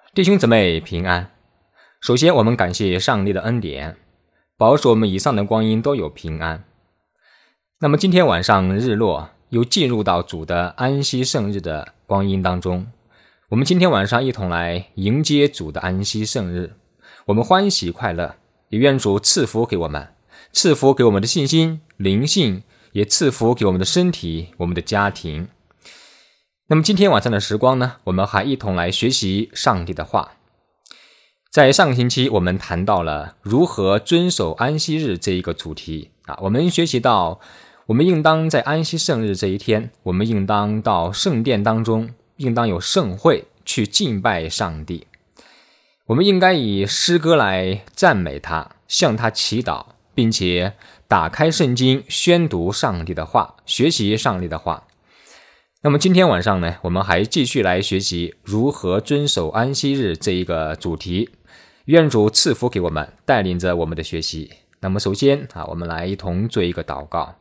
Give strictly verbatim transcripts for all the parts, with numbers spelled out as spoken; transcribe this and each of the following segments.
弟兄姊妹平安。首先我们感谢上帝的恩典，保守我们以上的光阴都有平安。那么今天晚上日落，又进入到主的安息圣日的光阴当中，我们今天晚上一同来迎接主的安息圣日，我们欢喜快乐，也愿主赐福给我们，赐福给我们的信心灵性，也赐福给我们的身体我们的家庭。那么今天晚上的时光呢，我们还一同来学习上帝的话。在上个星期我们谈到了如何遵守安息日这一个主题啊，我们学习到我们应当在安息圣日这一天，我们应当到圣殿当中，应当有盛会去敬拜上帝。我们应该以诗歌来赞美他，向他祈祷，并且打开圣经，宣读上帝的话，学习上帝的话。那么今天晚上呢，我们还继续来学习如何遵守安息日这一个主题。愿主赐福给我们，带领着我们的学习。那么首先啊，我们来一同做一个祷告。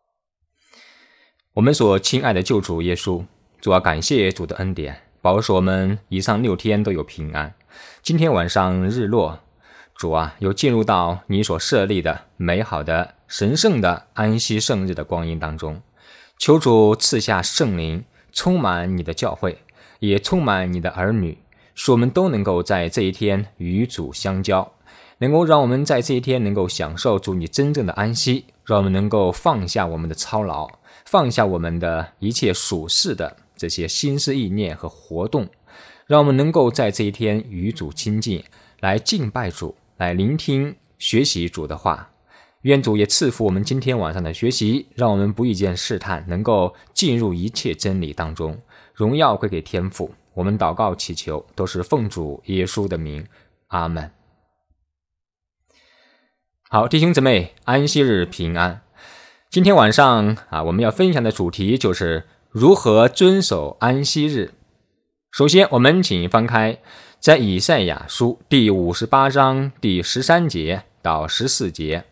我们所亲爱的救主耶稣，主啊，感谢主的恩典，保守我们以上六天都有平安。今天晚上日落，主啊，又进入到你所设立的美好的神圣的安息圣日的光阴当中。求主赐下圣灵，充满你的教会，也充满你的儿女，使我们都能够在这一天与主相交，能够让我们在这一天能够享受主你真正的安息，让我们能够放下我们的操劳，放下我们的一切属世的这些心思意念和活动，让我们能够在这一天与主亲近，来敬拜主，来聆听学习主的话。愿主也赐福我们今天晚上的学习，让我们不遇见试探，能够进入一切真理当中，荣耀归给天父。我们祷告祈求都是奉主耶稣的名，阿们。好，弟兄姊妹，安息日平安。今天晚上啊，我们要分享的主题就是如何遵守安息日。首先我们请翻开在以赛亚书第五十八章第十三节到十四节。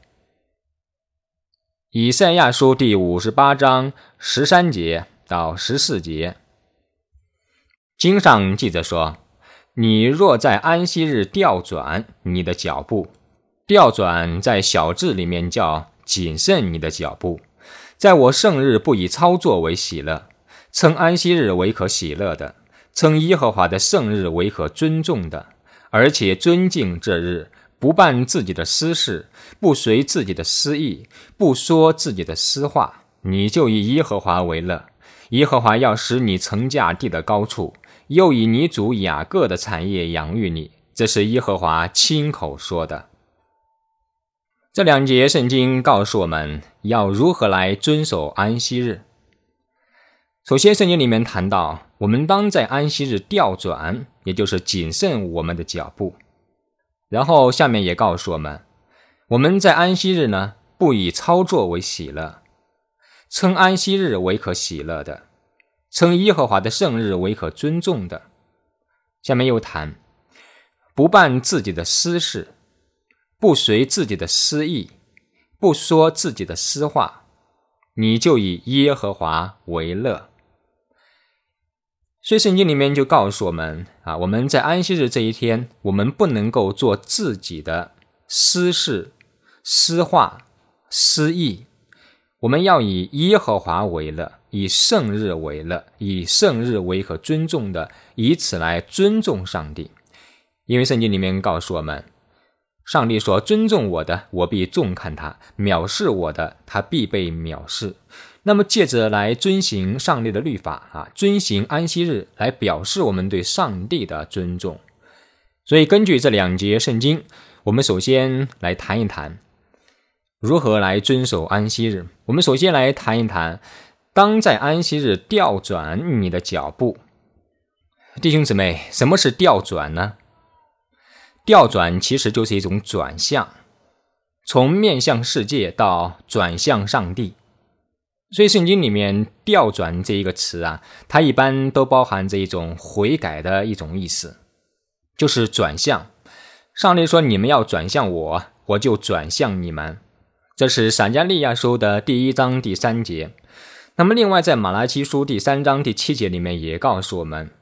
以赛亚书第五十八章十三节到十四节。经上记着说，你若在安息日调转你的脚步，调转在小字里面叫谨慎你的脚步，在我圣日不以操作为喜乐，称安息日为可喜乐的，称耶和华的圣日为可尊重的，而且尊敬这日，不办自己的私事，不随自己的私意，不说自己的私话，你就以耶和华为乐。耶和华要使你乘驾地的高处，又以你主雅各的产业养育你，这是耶和华亲口说的。这两节圣经告诉我们要如何来遵守安息日。首先圣经里面谈到，我们当在安息日调转，也就是谨慎我们的脚步。然后下面也告诉我们，我们在安息日呢，不以操作为喜乐，称安息日为可喜乐的，称耶和华的圣日为可尊重的。下面又谈，不办自己的私事，不随自己的私意，不说自己的私话，你就以耶和华为乐。所以圣经里面就告诉我们啊，我们在安息日这一天，我们不能够做自己的私事、私话、私意，我们要以耶和华为乐，以圣日为乐，以圣日为可尊重的，以此来尊重上帝。因为圣经里面告诉我们，上帝说，尊重我的，我必重看他；藐视我的，他必被藐视。那么借着来遵行上帝的律法啊，遵行安息日，来表示我们对上帝的尊重。所以根据这两节圣经，我们首先来谈一谈如何来遵守安息日。我们首先来谈一谈，当在安息日调转你的脚步。弟兄姊妹，什么是调转呢？调转其实就是一种转向，从面向世界到转向上帝。所以圣经里面调转这一个词啊，它一般都包含着一种悔改的一种意思，就是转向。上帝说，你们要转向我，我就转向你们。这是撒迦利亚书的第一章第三节。那么另外在马拉基书第三章第七节里面也告诉我们，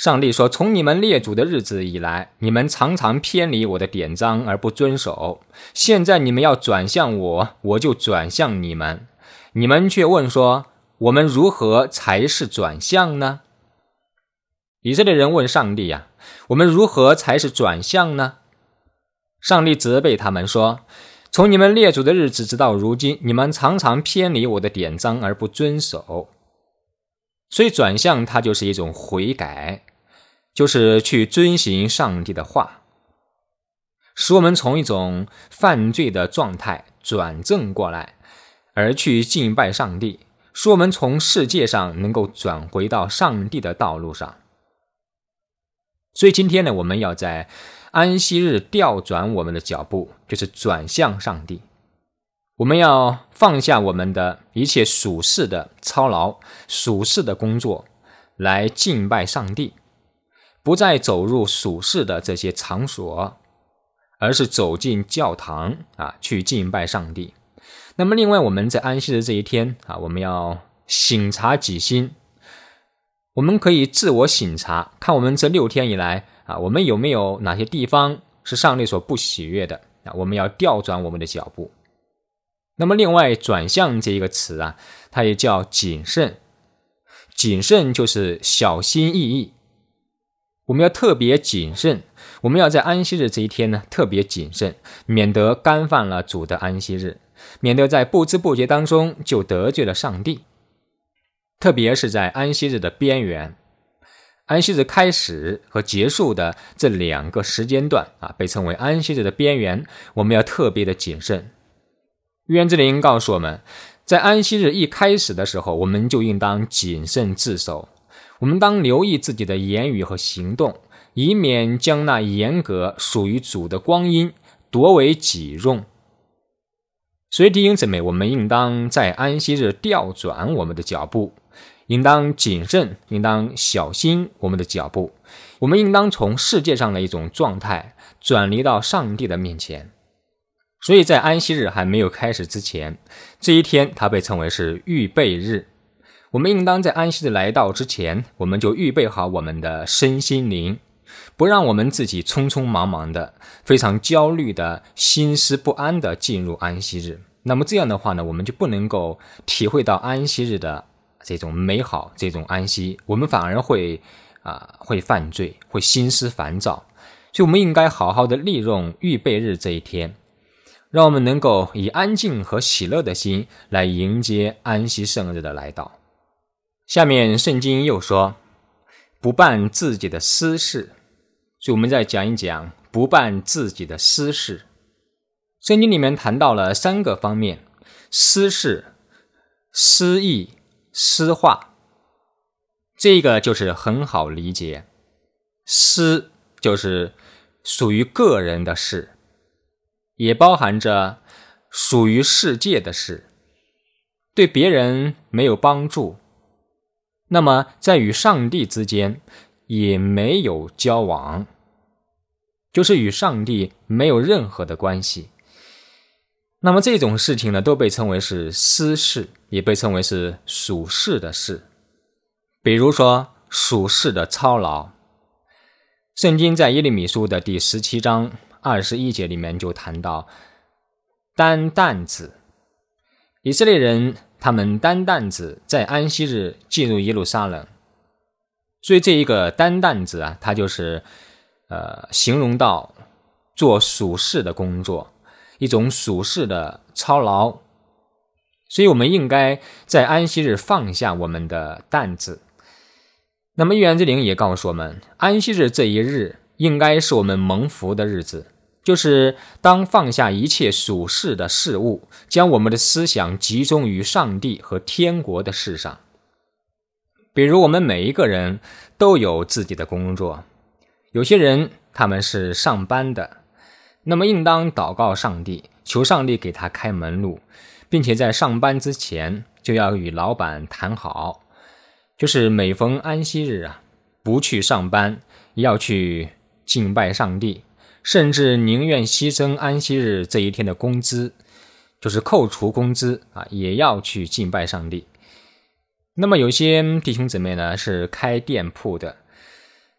上帝说，从你们列祖的日子以来，你们常常偏离我的典章而不遵守，现在你们要转向我，我就转向你们。你们却问说，我们如何才是转向呢？以色列人问上帝呀、啊，我们如何才是转向呢？上帝责备他们说，从你们列祖的日子直到如今，你们常常偏离我的典章而不遵守。所以转向它就是一种悔改，就是去遵行上帝的话，使我们从一种犯罪的状态转正过来，而去敬拜上帝，使我们从世界上能够转回到上帝的道路上。所以今天呢，我们要在安息日调转我们的脚步，就是转向上帝。我们要放下我们的一切属世的操劳、属世的工作，来敬拜上帝，不再走入属世的这些场所，而是走进教堂啊，去敬拜上帝。那么另外，我们在安息日这一天啊，我们要省察己心，我们可以自我省察，看我们这六天以来啊，我们有没有哪些地方是上帝所不喜悦的啊？我们要调转我们的脚步。那么另外，转向这一个词啊，它也叫谨慎。谨慎就是小心翼翼，我们要特别谨慎，我们要在安息日这一天呢特别谨慎，免得干犯了主的安息日，免得在不知不觉当中就得罪了上帝。特别是在安息日的边缘，安息日开始和结束的这两个时间段啊，被称为安息日的边缘，我们要特别的谨慎。约翰之灵告诉我们，在安息日一开始的时候，我们就应当谨慎自守，我们当留意自己的言语和行动，以免将那严格属于主的光阴夺为己用。所以弟兄姊妹，我们应当在安息日调转我们的脚步，应当谨慎，应当小心我们的脚步，我们应当从世界上的一种状态转离到上帝的面前。所以在安息日还没有开始之前，这一天它被称为是预备日。我们应当在安息日来到之前，我们就预备好我们的身心灵，不让我们自己匆匆忙忙的、非常焦虑的、心思不安的进入安息日。那么这样的话呢，我们就不能够体会到安息日的这种美好、这种安息，我们反而会啊、呃、会犯罪，会心思烦躁。所以我们应该好好的利用预备日这一天，让我们能够以安静和喜乐的心来迎接安息圣日的来到。下面圣经又说，不办自己的私事，所以我们再讲一讲不办自己的私事。圣经里面谈到了三个方面：私事、私意、私话。这个就是很好理解，私就是属于个人的事，也包含着属于世界的事，对别人没有帮助，那么在与上帝之间也没有交往，就是与上帝没有任何的关系。那么这种事情呢，都被称为是私事，也被称为是属世的事。比如说属世的操劳，圣经在耶利米书的第十七章二十一节里面就谈到担担子。以色列人他们担担子在安息日进入耶路撒冷，所以这一个担担子啊，它就是呃形容到做属世的工作，一种属世的操劳。所以我们应该在安息日放下我们的担子。那么约翰之灵也告诉我们，安息日这一日应该是我们蒙福的日子，就是当放下一切属世的事物，将我们的思想集中于上帝和天国的事上。比如我们每一个人都有自己的工作，有些人他们是上班的，那么应当祷告上帝，求上帝给他开门路，并且在上班之前就要与老板谈好，就是每逢安息日啊，不去上班，要去敬拜上帝，甚至宁愿牺牲安息日这一天的工资，就是扣除工资啊，也要去敬拜上帝。那么有些弟兄姊妹呢是开店铺的，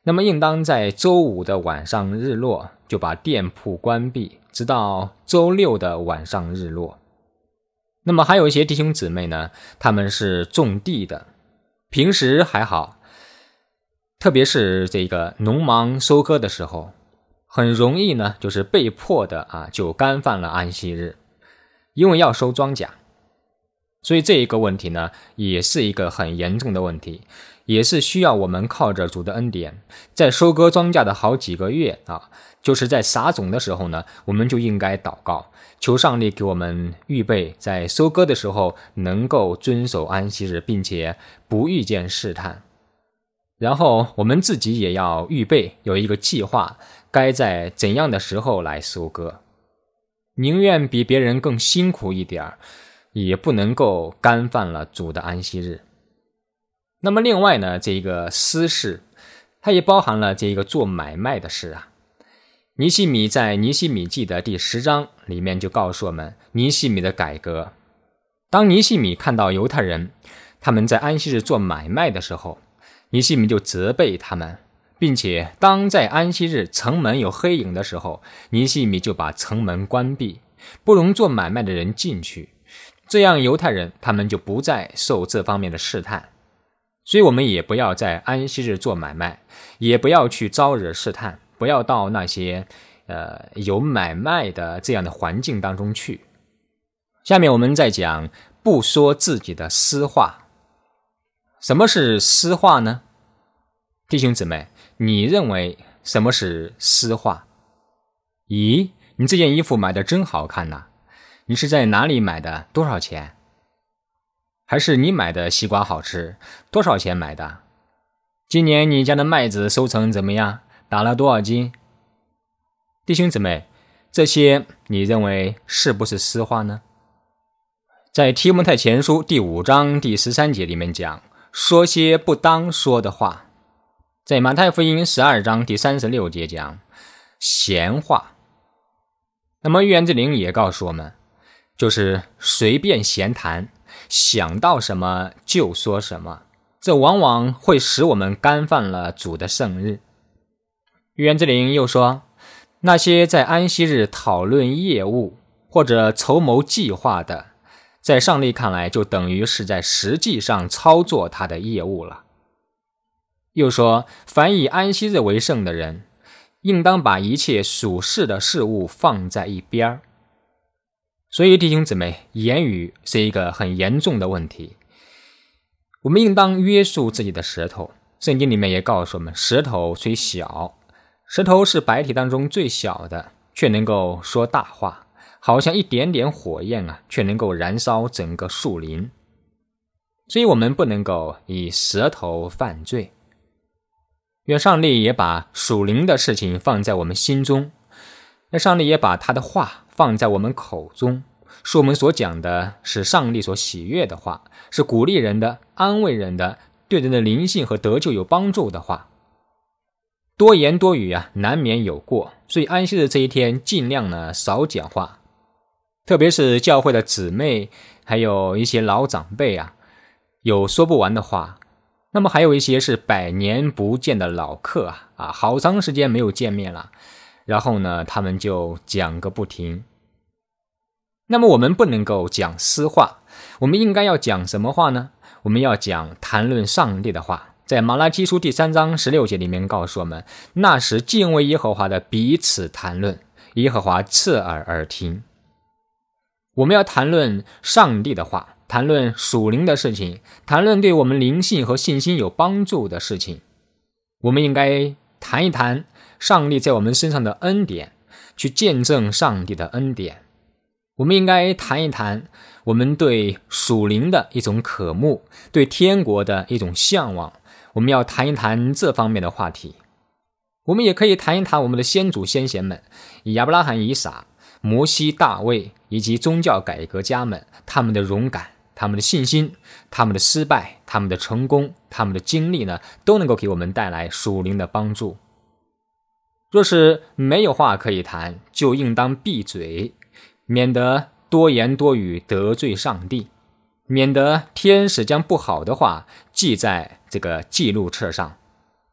那么应当在周五的晚上日落就把店铺关闭，直到周六的晚上日落。那么还有一些弟兄姊妹呢，他们是种地的，平时还好，特别是这个农忙收割的时候，很容易呢就是被迫的啊就干犯了安息日，因为要收庄稼。所以这一个问题呢也是一个很严重的问题，也是需要我们靠着主的恩典，在收割庄稼的好几个月啊，就是在撒种的时候呢，我们就应该祷告，求上帝给我们预备在收割的时候能够遵守安息日，并且不遇见试探。然后我们自己也要预备，有一个计划，该在怎样的时候来收割，宁愿比别人更辛苦一点，也不能够干犯了主的安息日。那么另外呢，这个私事它也包含了这个做买卖的事啊。尼希米在尼希米记的第十章里面就告诉我们尼希米的改革。当尼希米看到犹太人他们在安息日做买卖的时候，尼希米就责备他们，并且当在安息日城门有黑影的时候，尼希米就把城门关闭，不容做买卖的人进去，这样犹太人他们就不再受这方面的试探。所以我们也不要在安息日做买卖，也不要去招惹试探，不要到那些呃有买卖的这样的环境当中去。下面我们再讲不说自己的私话。什么是私话呢？弟兄姊妹，你认为什么是私话？咦，你这件衣服买的真好看呐，你是在哪里买的？多少钱？还是你买的西瓜好吃，多少钱买的？今年你家的麦子收成怎么样？打了多少斤？弟兄姊妹，这些你认为是不是私话呢？在提摩太前书第五章第十三节里面讲，说些不当说的话。在马太福音十二章第三十六节讲闲话。那么约翰之灵也告诉我们，就是随便闲谈，想到什么就说什么，这往往会使我们干犯了主的圣日。约翰之灵又说，那些在安息日讨论业务或者筹谋计划的，在上帝看来就等于是在实际上操作他的业务了。又说，凡以安息日为圣的人，应当把一切属世的事物放在一边。所以弟兄姊妹，言语是一个很严重的问题，我们应当约束自己的舌头。圣经里面也告诉我们，舌头虽小，舌头是百体当中最小的，却能够说大话，好像一点点火焰啊，却能够燃烧整个树林。所以我们不能够以舌头犯罪。愿上帝也把属灵的事情放在我们心中，愿上帝也把他的话放在我们口中，是我们所讲的是上帝所喜悦的话，是鼓励人的、安慰人的，对人的灵性和得救有帮助的话。多言多语啊，难免有过，所以安息日这一天尽量呢少讲话，特别是教会的姊妹还有一些老长辈啊，有说不完的话。那么还有一些是百年不见的老客啊，啊，好长时间没有见面了，然后呢，他们就讲个不停。那么我们不能够讲私话，我们应该要讲什么话呢？我们要讲谈论上帝的话。在马拉基书第三章十六节里面告诉我们，那时敬畏耶和华的彼此谈论，耶和华侧耳而听。我们要谈论上帝的话，谈论属灵的事情，谈论对我们灵性和信心有帮助的事情。我们应该谈一谈上帝在我们身上的恩典，去见证上帝的恩典。我们应该谈一谈我们对属灵的一种渴慕，对天国的一种向往。我们要谈一谈这方面的话题。我们也可以谈一谈我们的先祖先贤们，亚伯拉罕、以撒、摩西、大卫以及宗教改革家们，他们的勇敢，他们的信心，他们的失败，他们的成功，他们的经历呢，都能够给我们带来属灵的帮助。若是没有话可以谈，就应当闭嘴，免得多言多语得罪上帝，免得天使将不好的话记在这个记录册上。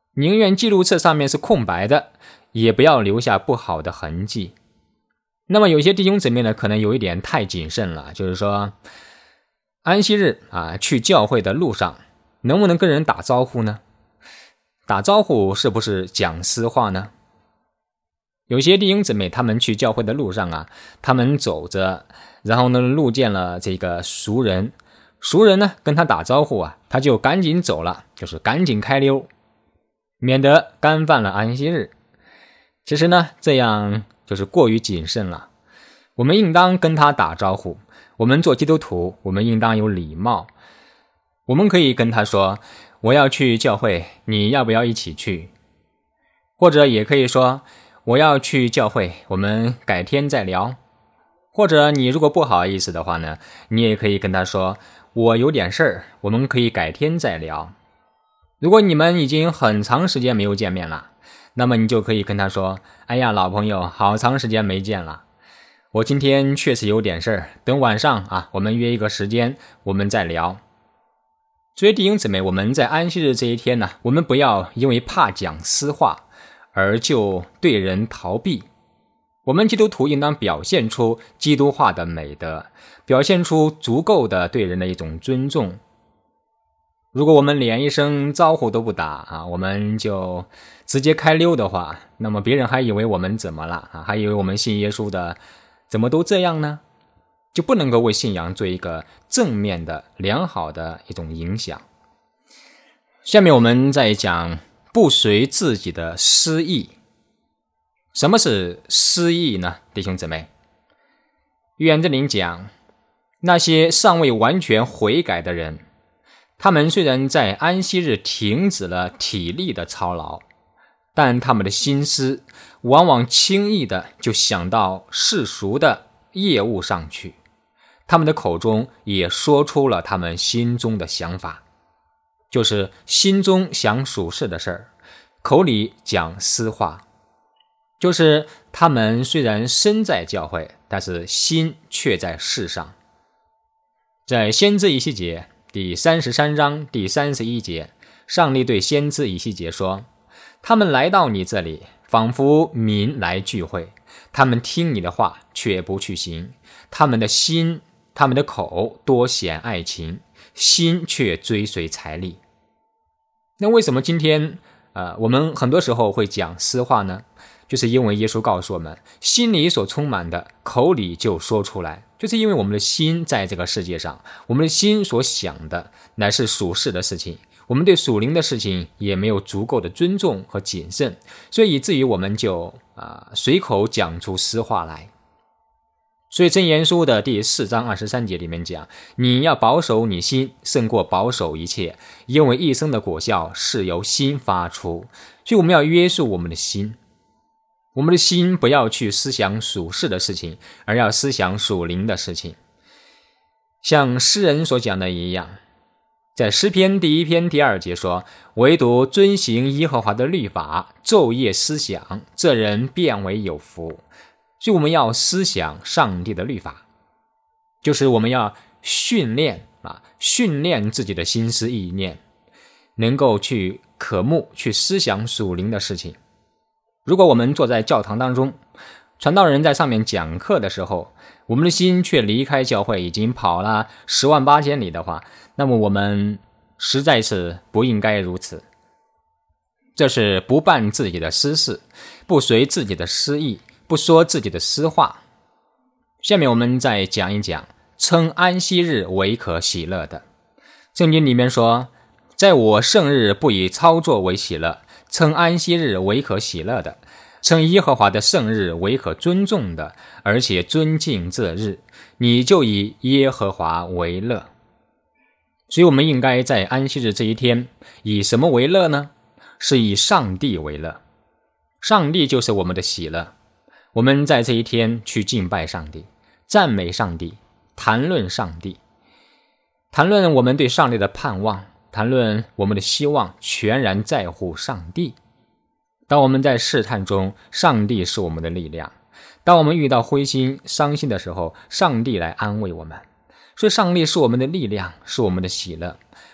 宁愿记录册上面是空白的，也不要留下不好的痕迹。那么有些弟兄姊妹呢，可能有一点太谨慎了，就是说安息日啊，去教会的路上能不能跟人打招呼呢？打招呼是不是讲私话呢？有些弟兄姊妹他们去教会的路上啊，他们走着，然后呢路见了这个熟人，熟人呢跟他打招呼啊，他就赶紧走了，就是赶紧开溜，免得干犯了安息日。其实呢，这样就是过于谨慎了。我们应当跟他打招呼，我们做基督徒，我们应当有礼貌。我们可以跟他说，我要去教会，你要不要一起去？或者也可以说，我要去教会，我们改天再聊。或者你如果不好意思的话呢，你也可以跟他说，我有点事儿，我们可以改天再聊。如果你们已经很长时间没有见面了，那么你就可以跟他说，哎呀，老朋友，好长时间没见了，我今天确实有点事儿，等晚上啊，我们约一个时间，我们再聊。所以弟兄姊妹，我们在安息日这一天呢，我们不要因为怕讲私话而就对人逃避。我们基督徒应当表现出基督化的美德，表现出足够的对人的一种尊重。如果我们连一声招呼都不打啊，我们就直接开溜的话，那么别人还以为我们怎么了啊？还以为我们信耶稣的怎么都这样呢？就不能够为信仰做一个正面的良好的一种影响。下面我们再讲不随自己的私意。什么是私意呢？弟兄姊妹，约翰这里讲，那些尚未完全悔改的人，他们虽然在安息日停止了体力的操劳，但他们的心思往往轻易的就想到世俗的业务上去，他们的口中也说出了他们心中的想法，就是心中想属世的事儿，口里讲私话，就是他们虽然身在教会，但是心却在世上。在先知以西结第三十三章第三十一节，上帝对先知以西结说，他们来到你这里，仿佛民来聚会，他们听你的话却不去行，他们的心他们的口多显爱情，心却追随财力。那为什么今天呃，我们很多时候会讲私话呢？就是因为耶稣告诉我们，心里所充满的口里就说出来，就是因为我们的心在这个世界上，我们的心所想的乃是属世的事情，我们对属灵的事情也没有足够的尊重和谨慎，所以以至于我们就啊、呃、随口讲出私话来。所以箴言书的第四章二十三节里面讲，你要保守你心胜过保守一切，因为一生的果效是由心发出。所以我们要约束我们的心，我们的心不要去思想属世的事情，而要思想属灵的事情。像诗人所讲的一样，在诗篇第一篇第二节说，唯独遵行耶和华的律法，昼夜思想，这人便为有福。所以我们要思想上帝的律法，就是我们要训练啊，训练自己的心思意念，能够去渴慕去思想属灵的事情。如果我们坐在教堂当中，传道人在上面讲课的时候，我们的心却离开教会，已经跑了十万八千里的话，那么我们实在是不应该如此。这是不办自己的私事，不随自己的私意，不说自己的私话。下面我们再讲一讲称安息日为可喜乐的。圣经里面说，在我圣日不以操作为喜乐，称安息日为可喜乐的，称耶和华的圣日为可尊重的，而且尊敬这日，你就以耶和华为乐。所以我们应该在安息日这一天以什么为乐呢？是以上帝为乐。上帝就是我们的喜乐，我们在这一天去敬拜上帝，赞美上帝，谈论上帝，谈论我们对上帝的盼望，谈论我们的希望，全然在乎上帝。当我们在试探中，上帝是我们的力量；当我们遇到灰心伤心的时候，上帝来安慰我们。所以上帝是我们的力量，是我们的喜乐。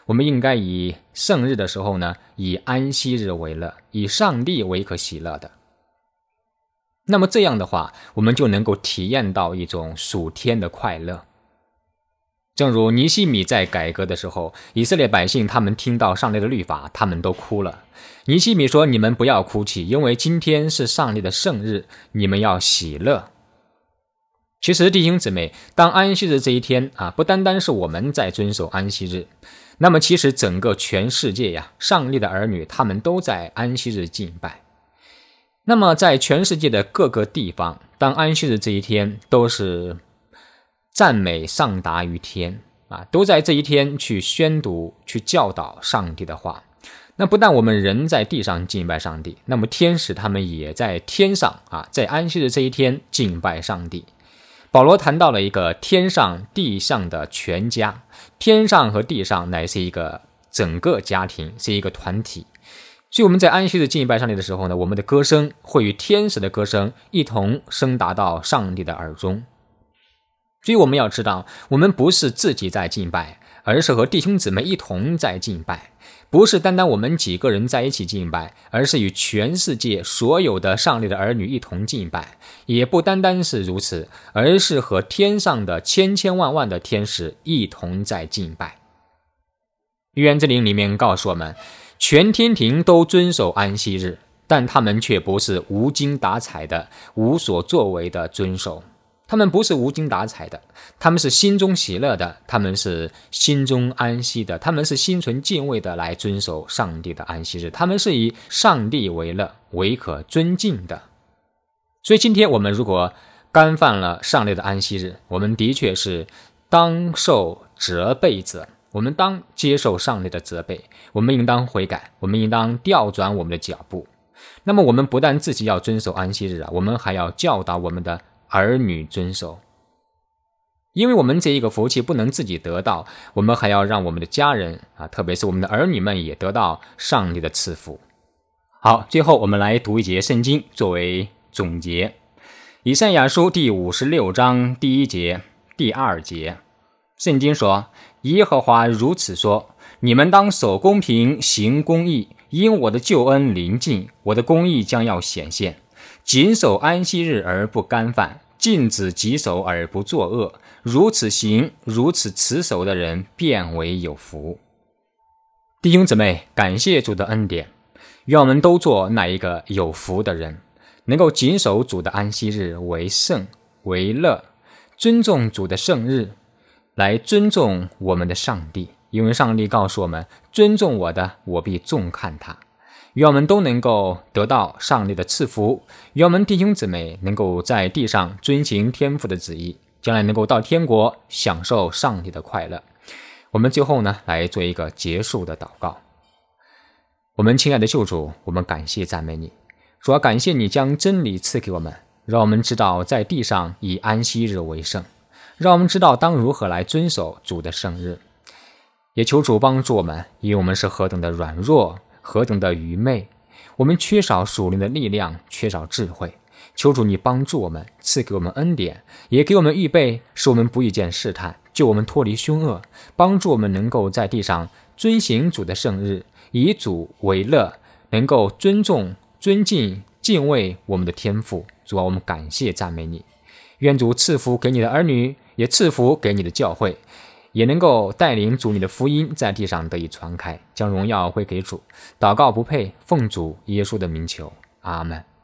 我们应该以圣日的时候呢，以安息日为乐，以上帝为可喜乐的。那么这样的话，我们就能够体验到一种属天的快乐。正如尼希米在改革的时候，以色列百姓他们听到上帝的律法，他们都哭了。尼希米说，你们不要哭泣，因为今天是上帝的圣日，你们要喜乐。其实弟兄姊妹，当安息日这一天啊，不单单是我们在遵守安息日，那么其实整个全世界呀，上帝的儿女他们都在安息日敬拜。那么在全世界的各个地方，当安息日这一天，都是赞美上达于天啊，都在这一天去宣读、去教导上帝的话。那不但我们人在地上敬拜上帝，那么天使他们也在天上啊，在安息日这一天敬拜上帝。保罗谈到了一个天上地上的全家，天上和地上乃是一个整个家庭，是一个团体。所以我们在安息日敬拜上帝的时候呢，我们的歌声会与天使的歌声一同升达到上帝的耳中。所以我们要知道，我们不是自己在敬拜，而是和弟兄姊妹一同在敬拜。不是单单我们几个人在一起敬拜，而是与全世界所有的上帝的儿女一同敬拜。也不单单是如此，而是和天上的千千万万的天使一同在敬拜。约翰里面告诉我们，全天庭都遵守安息日，但他们却不是无精打采的、无所作为的遵守。他们不是无精打采的，他们是心中喜乐的，他们是心中安息的，他们是心存敬畏的来遵守上帝的安息日，他们是以上帝为乐，为可尊敬的。所以今天我们如果干犯了上帝的安息日，我们的确是当受责备者，我们当接受上帝的责备，我们应当悔改，我们应当调转我们的脚步。那么我们不但自己要遵守安息日啊，我们还要教导我们的儿女遵守。因为我们这一个福气不能自己得到，我们还要让我们的家人啊，特别是我们的儿女们也得到上帝的赐福。好，最后我们来读一节圣经作为总结。以赛亚书第五十六章第一节、第二节，圣经说，耶和华如此说，你们当守公平，行公义，因我的救恩临近，我的公义将要显现。谨守安息日而不干犯，禁止己手而不作恶，如此行，如此持守的人便为有福。弟兄姊妹，感谢主的恩典，愿我们都做那一个有福的人，能够谨守主的安息日为圣为乐，尊重主的圣日，来尊重我们的上帝。因为上帝告诉我们，尊重我的，我必重看他。愿我们都能够得到上帝的赐福，愿我们弟兄姊妹能够在地上遵行天父的旨意，将来能够到天国享受上帝的快乐。我们最后呢，来做一个结束的祷告。我们亲爱的救主，我们感谢赞美你，主要感谢你将真理赐给我们，让我们知道在地上以安息日为圣，让我们知道当如何来遵守主的圣日。也求主帮助我们，因为我们是何等的软弱，何等的愚昧，我们缺少属灵的力量，缺少智慧。求主你帮助我们，赐给我们恩典，也给我们预备，使我们不遇见试探，救我们脱离凶恶，帮助我们能够在地上遵行主的圣日，以主为乐，能够尊重、尊敬、敬畏我们的天父。主啊，我们感谢赞美你，愿主赐福给你的儿女，也赐福给你的教会，也能够带领主你的福音在地上得以传开，将荣耀归给主。祷告不配，奉主耶稣的名求，阿们。